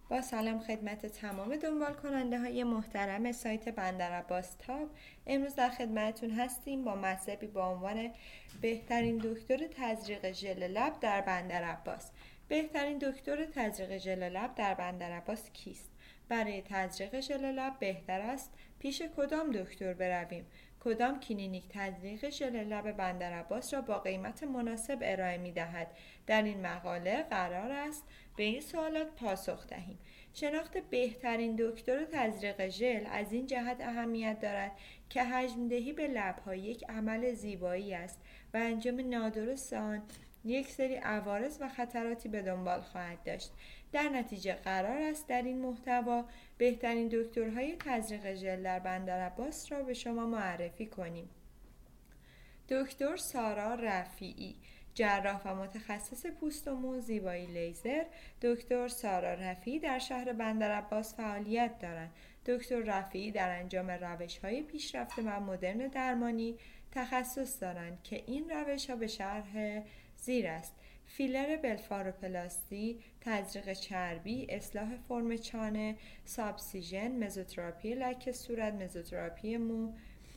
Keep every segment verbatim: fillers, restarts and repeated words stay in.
با سلام خدمت تمام دنبال کننده های محترم سایت بندرعباس تاب. امروز در خدمتتون هستیم با مطلبی با عنوان بهترین دکتر تزریق ژل لب در بندرعباس. بهترین دکتر تزریق ژل لب در بندرعباس کیست؟ برای تزریق ژل لب بهتر است پیش کدام دکتر برویم؟ کدام کلینیک تزریق ژل لب بندرعباس را با قیمت مناسب ارائه می دهد؟ در این مقاله قرار است به این سوالات پاسخ دهیم. شناخت بهترین دکتر تزریق ژل از این جهت اهمیت دارد که حجم دهی به لب‌ها یک عمل زیبایی است و انجام نادرست آن یک سری عوارض و خطراتی به دنبال خواهد داشت. در نتیجه قرار است در این محتوا بهترین دکترهای تزریق ژل در بندرعباس را به شما معرفی کنیم. دکتر سارا رفیعی، جراح و متخصص پوست و مو زیبایی لیزر. دکتر سارا رفیعی در شهر بندرعباس فعالیت دارند. دکتر رفیعی در انجام روش‌های پیشرفته و مدرن درمانی تخصص دارند که این روش‌ها به شرح زیر است: فیلر بلفاروپلاستی، تزریق چربی، اصلاح فرم چانه، سابسیژن، مزوتراپی لکه صورت، مزوتراپی مو،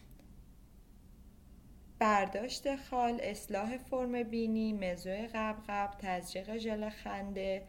برداشت خال، اصلاح فرم بینی، مزو قبقب، تزریق ژل خنده،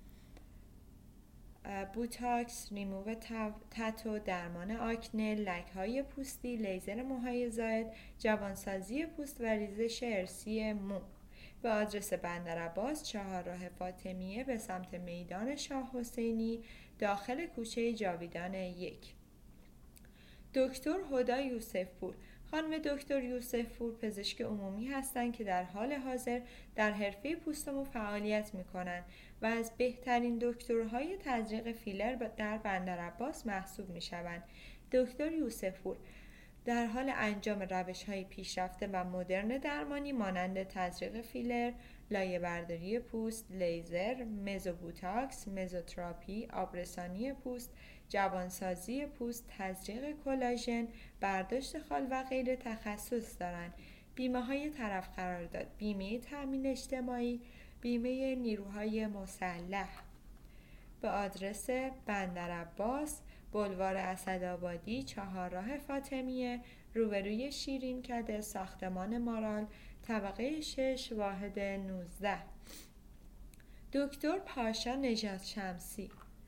بوتاکس، ریموو تتو، درمان آکنه، لک‌های پوستی، لیزر موهای زائد، جوانسازی پوست و ریزش ارثی مو. به آدرس بندرعباس، چهارراه فاطمیه به سمت میدان شاه حسینی، داخل کوچه جاویدان یک. دکتر هدی یوسفپور، خانم دکتر یوسفپور پزشک عمومی هستند که در حال حاضر در حرفه پوست و مو فعالیت می‌کنند و از بهترین دکترهای تزریق فیلر در بندرعباس محسوب می‌شوند. دکتر یوسفپور در حال انجام روش‌های پیشرفته و مدرن درمانی مانند تزریق فیلر، لایه‌برداری پوست، لیزر، مزوبوتاکس، مزوتراپی، آبرسانی پوست، جوانسازی پوست، تزریق کلاژن، برداشت خال و غیره تخصص دارند. بیمه‌های طرف قرارداد: بیمه تأمین اجتماعی، بیمه نیروهای مسلح. به آدرس بندرعباس، بولوار اسدآبادی، چهارراه فاطمیه، روبروی شیرینکده، ساختمان مارال، طبقه شش، واحد نوزده. دکتر پاشا نژاد شمسی،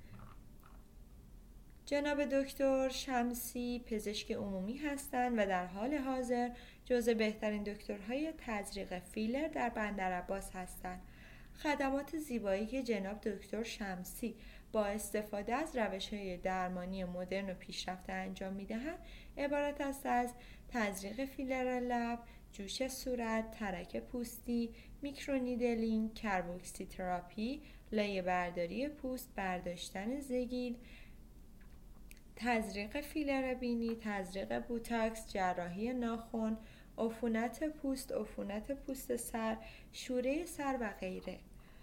جناب دکتر شمسی پزشک عمومی هستند و در حال حاضر جزو بهترین دکترهای تزریق فیلر در بندرعباس هستند. خدمات زیبایی که جناب دکتر شمسی با استفاده از روش‌های درمانی مدرن و پیشرفته انجام می‌دهند عبارت است از تزریق فیلر لب، جوش صورت، ترک پوستی، میکرونیدلینگ، کربوکسی تراپی، لایه‌برداری پوست، برداشتن زگیل، تزریق فیلر بینی، تزریق بوتاکس، جراحی ناخن، عفونت پوست، عفونت پوست سر، شوره سر و غیره.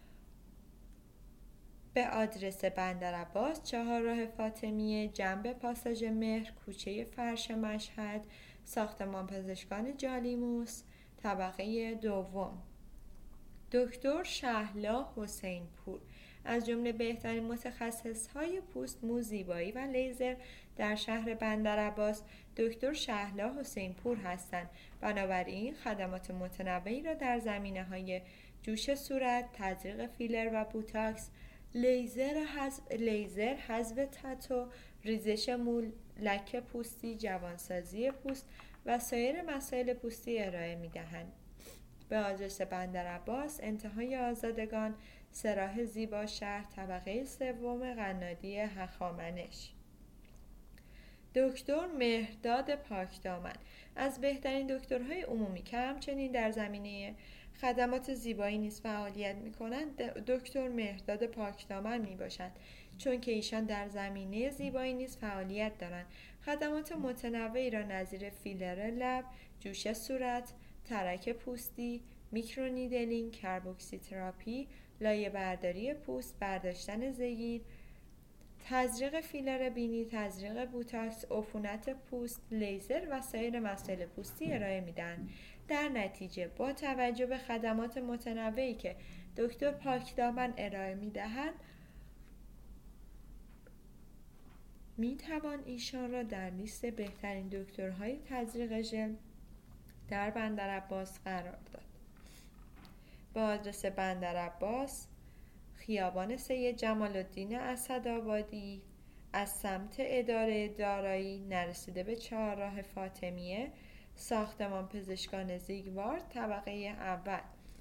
به آدرس بندرعباس، چهارراه فاطمیه، جنب پاساژ مهر، کوچه فرش مشهد، ساختمان پزشکان جالیموس، طبقه دوم. دکتر شهلا حسین پور از جمله بهترین متخصصهای پوست، مو زیبایی و لیزر در شهر بندرعباس دکتر شهلا حسین پور هستند. بنابراین خدمات متنوعی را در زمینه‌های جوش صورت، تزریق فیلر و بوتاکس، لیزر حذف لیزر حذف تتو، ریزش مو، لکه پوستی، جوانسازی پوست و سایر مسائل پوستی ارائه می‌دهند. به آدرس بندرعباس، انتهای آزادگان، سراح زیبا شهر، طبقه سوم، قنادی هخامنش. دکتر مهرداد پاکدامن از بهترین دکترهای عمومی که همچنین در زمینه خدمات زیبایی نیز فعالیت می‌کنند دکتر مهرداد پاکدامن میباشند، چون که ایشان در زمینه زیبایی نیز فعالیت دارند. خدمات متنوعی را نظیر فیلر لب، جوش صورت، ترک پوستی، میکرونیدلینگ، کربوکسی تراپی، لایه‌برداری پوست، برداشتن زگیل، تزریق فیلر بینی، تزریق بوتاکس، عفونت پوست، لیزر و سایر مسائل پوستی ارائه میدن. در نتیجه با توجه به خدمات متنوعی که دکتر پاکدامن ارائه میدهند می توان ایشان را در لیست بهترین دکترهای تزریق ژل در بندرعباس قرار داد. با آدرس بندرعباس، خیابان سید جمال الدین اسدآبادی، از سمت اداره دارایی نرسیده به چهارراه فاطمیه، ساختمان پزشکان زیگوارد، طبقه اول.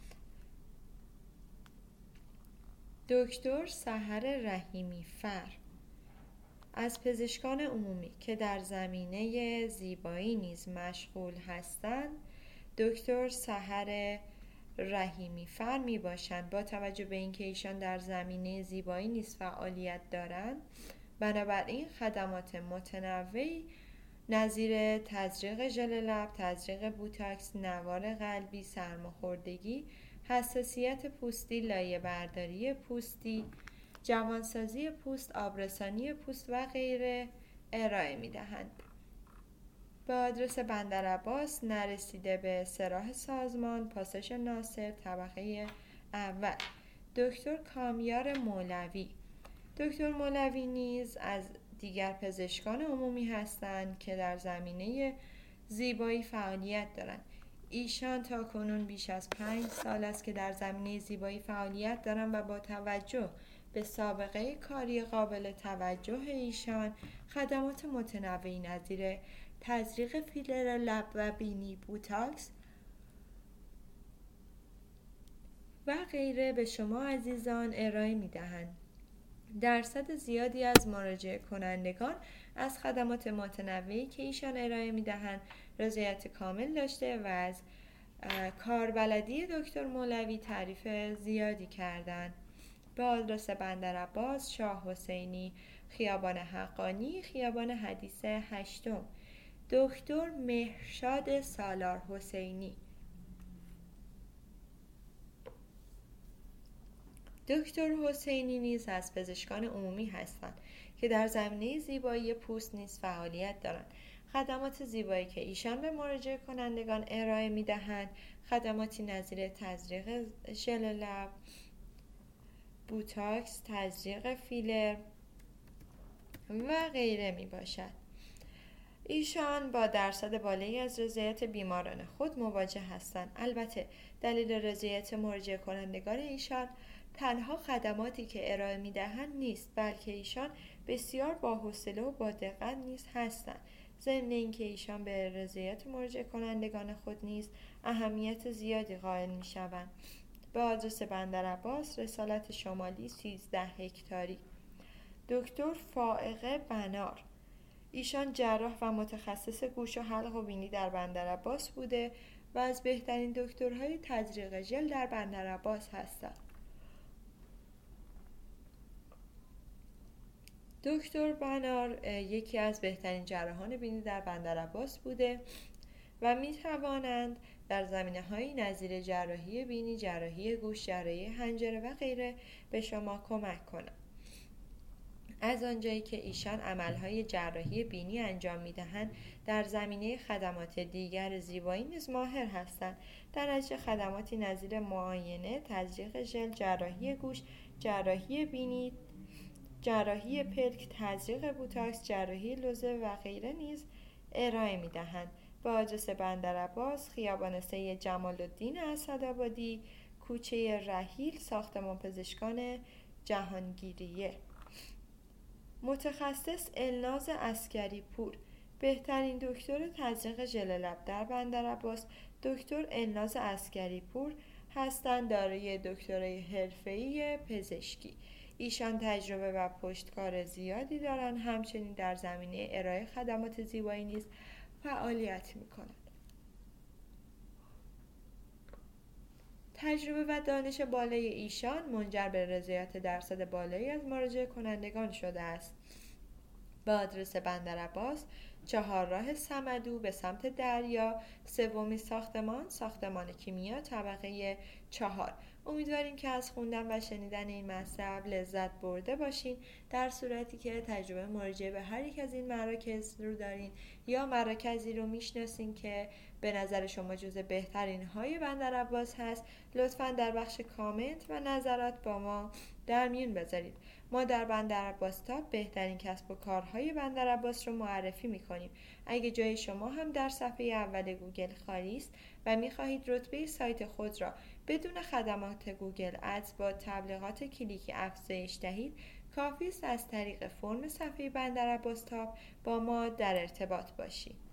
دکتر سحر رحیمی فر از پزشکان عمومی که در زمینه زیبایی نیز مشغول هستند، دکتر سحر رحیمی فر می باشند. با توجه به اینکه ایشان در زمینه زیبایی نیز فعالیت دارند، بنابراین خدمات متنوعی نظیر تزریق ژل لب، تزریق بوتاکس، نوار قلبی، سرماخوردگی، حساسیت پوستی، لایه برداری پوستی، جوانسازی پوست، آبرسانی پوست و غیره ارائه می دهند. به آدرس بندرعباس نرسیده به سراح سازمان، پاساژ ناصر، طبقه اول. دکتر کامیار مولوی دکتر مولوی نیز از دیگر پزشکان عمومی هستند که در زمینه زیبایی فعالیت دارند. ایشان تا کنون بیش از پنج سال است که در زمینه زیبایی فعالیت دارند و با توجه به سابقه کاری قابل توجه ایشان، خدمات متنوعی نظیر تزریق فیلر لب و بینی، بوتاکس و غیره به شما عزیزان ارائه می دهند. درصد زیادی از مراجعه کنندگان از خدمات متنوعی که ایشان ارائه می دهند رضایت کامل داشته و از کاربلدی دکتر مولوی تعریف زیادی کردند. به آدرس بندرعباس، شاه حسینی، خیابان حقانی، خیابان حدیث هشتم. دکتر مهرشاد سالار حسینی دکتر حسینی نیز از پزشکان عمومی هستند که در زمینه زیبایی پوست نیز فعالیت دارند. خدمات زیبایی که ایشان به مراجعه کنندگان ارائه می دهند خدماتی نظیر تزریق ژل لب، بوتاکس، تزریق فیلر و غیره می باشد. ایشان با درصد بالایی از رضایت بیماران خود مواجه هستند. البته دلیل رضایت مراجعه کنندگان ایشان تنها خدماتی که ارائه می دهند نیست، بلکه ایشان بسیار با حوصله و با دقت نیز هستند. ضمن اینکه ایشان به رضایت مراجعه کنندگان خود نیز اهمیت زیادی قائل می شوند. به آدرس بندرعباس، رسالت شمالی، سیزده هکتاری. دکتر فائقه بنار ایشان جراح و متخصص گوش و حلق و بینی در بندرعباس بوده و از بهترین دکترهای تزریق ژل در بندرعباس هستند. دکتر بنار یکی از بهترین جراحان بینی در بندرعباس بوده و می توانند در زمینه‌های نظیر جراحی بینی، جراحی گوش، جراحی حنجره و غیره به شما کمک کنند. از آنجایی که ایشان عملهای جراحی بینی انجام می‌دهند، در زمینه خدمات دیگر زیبایی نیز ماهر هستند. در نتیجه خدماتی نظیر معاینه، تزریق ژل، جراحی گوش، جراحی بینی، جراحی پلک، تزریق بوتاکس، جراحی لوزه و غیره نیز ارائه می‌دهند. با آدرس بندرعباس، خیابان سید جمال الدین اسدآبادی، کوچه رحیل، ساختمان پزشکان جهانگیریه. متخصص الناز عسکری پور بهترین دکتر تزریق ژل لب در بندرعباس دکتر الناز عسکری پور هستند، دارای دکترای حرفه‌ای پزشکی. ایشان تجربه و پشتکار زیادی دارند، همچنین در زمینه ارائه خدمات زیبایی نیز فعالیت می‌کنند. تجربه و دانش بالای ایشان منجر به رضایت درصد بالایی از مراجعه کنندگان شده است. با آدرس بندرعباس، چهارراه صمدو به سمت دریا، سومین ساختمان، ساختمان کیمیا، طبقه چهار. امیدواریم که از خوندن و شنیدن این مطلب لذت برده باشین. در صورتی که تجربه مراجعه به هر یک از این مراکز رو دارین یا مراکزی رو میشناسین که به نظر شما جزو بهترین های بندرعباس هست، لطفاً در بخش کامنت و نظرات با ما در میون بذارید. ما در بندرعباس تاپ بهترین کسب و کارهای بندرعباس رو معرفی می‌کنیم. اگه جای شما هم در صفحه اول گوگل خالی است و می‌خواهید رتبه سایت خود را بدون خدمات گوگل ادز با تبلیغات کلیکی افزایش دهید، کافی است از طریق فرم صفحه بندرعباس تاپ با ما در ارتباط باشید.